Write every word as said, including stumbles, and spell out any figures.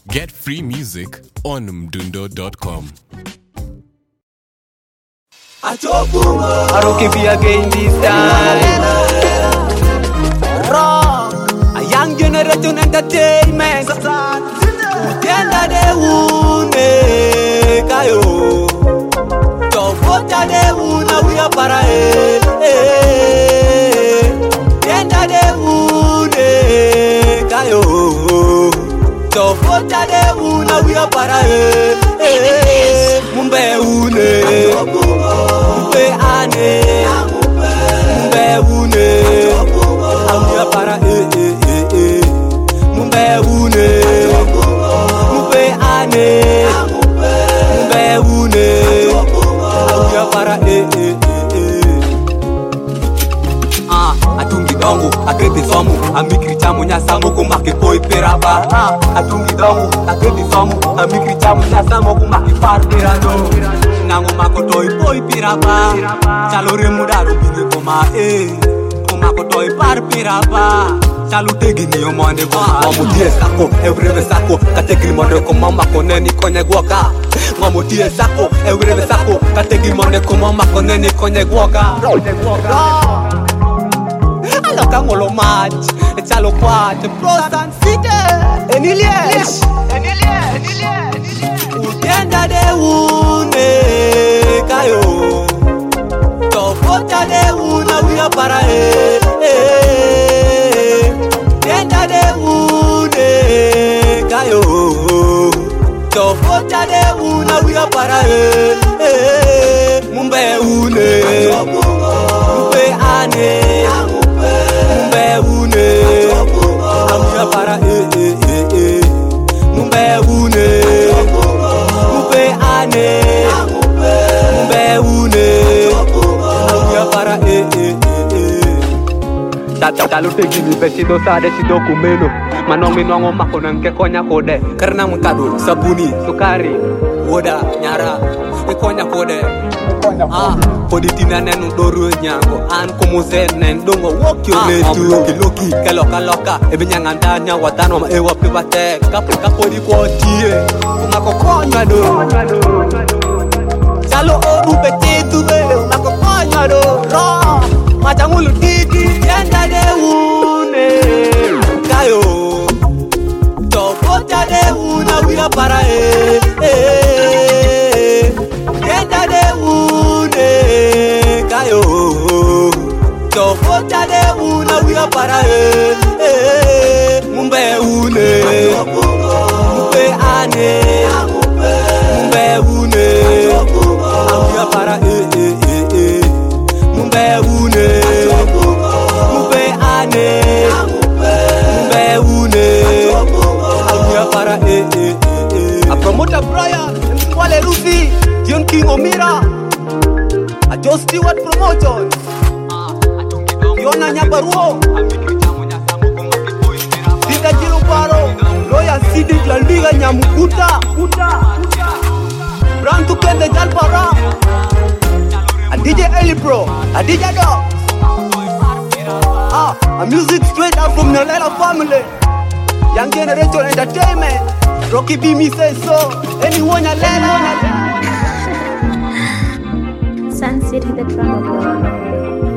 Get free music on mdundo dot com. I don't be again this time. Rock, a young generation entertainment. Ugenda de une kayo. Tofota de una we are para eh. Ugenda de une kayo. Tofota de una we are para eh. Mumbe une. Mumbe ane. Mumbe une. Awia para eh eh eh eh. Mumbe une. Mumbe ane. Mumbe une. Awia para eh eh eh eh. Ah, atungi dongo, agreti somu, amikri chamu nyasamo kumaki koi peraba. Ah, atungi dongo, agreti somu, amikri chamu nyasamo kumaki par perado. Nango makotoi poi piraba. Chalore mudaro bine koma eh. Koma kotoi par piraba. Chalute gini omonde koma. Mamu die sako, evreve sako. Kategri monde koma makoneni konye guoka. Mamu die sako, evreve sako. Kategri monde koma makoneni konye guoka. Aloka ngolo match. Chalo kwate pros and city. Enilies. Enilies. Enilies. Ugenda de une kayo. Tofota de una wia para eh. Ugenda de une kayo. Tofota de una wia para eh. Mumbe une. Mumbe ane. Mumbe une. Awia para eh eh eh eh. Mumbe une. Mumbe ane. Mumbe une. Awia para eh eh eh eh. Tata talute gini besido sade sido kumeno. Manongi nongo makona nke konya kode. Karena mukado sabuni sukari woda nyara konya kode. Ah, poditina nenu doru nyango an kumuze nen dongo wokyo letu loki loki kaloka loka ebinyanga ndanya watano ma ewa pibate kapo kapo di kotie umakokonya do chalo oru petitu be umakokonya do ro matangulu titi yenda de une kayo tofota de una wia para eh yenda de une kayo tofota de una wia para eh mumbe une mumbe ane mumbe une awia para eh eh eh eh mumbe une mumbe ane mumbe une awia para eh eh eh a promoter Brian wale Lucy John King Omira a Just Stewart Promotions Yona Nyabaruo Dida Jiruparo Loya Sidi La Liga Nyamukuta Brantu Kende Jalpara a D J Eli Pro a D J Dog Ah, a music straight out from the Lela family Young Generation Entertainment Rocky B me say so anyone ya Lela Sun City the drama boy.